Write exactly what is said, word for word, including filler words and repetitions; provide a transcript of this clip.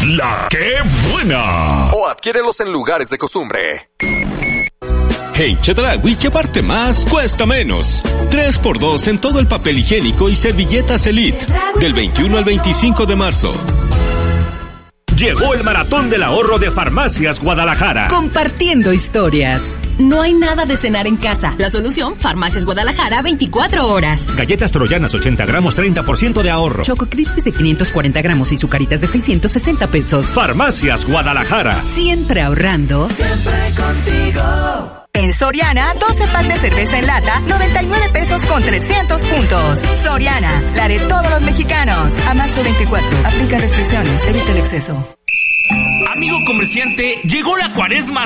la que buena. O adquiérelos en lugares de costumbre. En Chedraui, llevarte más cuesta menos. tres por dos en todo el papel higiénico y servilletas Elite. Del veintiuno al veinticinco de marzo. Llegó el maratón del ahorro de Farmacias Guadalajara. Compartiendo historias. No hay nada de cenar en casa. La solución, Farmacias Guadalajara, veinticuatro horas. Galletas troyanas ochenta gramos, treinta por ciento de ahorro. Choco Crispies de quinientos cuarenta gramos y Zucaritas de seiscientos sesenta pesos. Farmacias Guadalajara. Siempre ahorrando. Siempre contigo. En Soriana, doce pack de cerveza en lata, noventa y nueve pesos con trescientos puntos. Soriana, la de todos los mexicanos. A marzo veinticuatro, aplica restricciones, evita el exceso. Amigo comerciante, llegó la cuaresma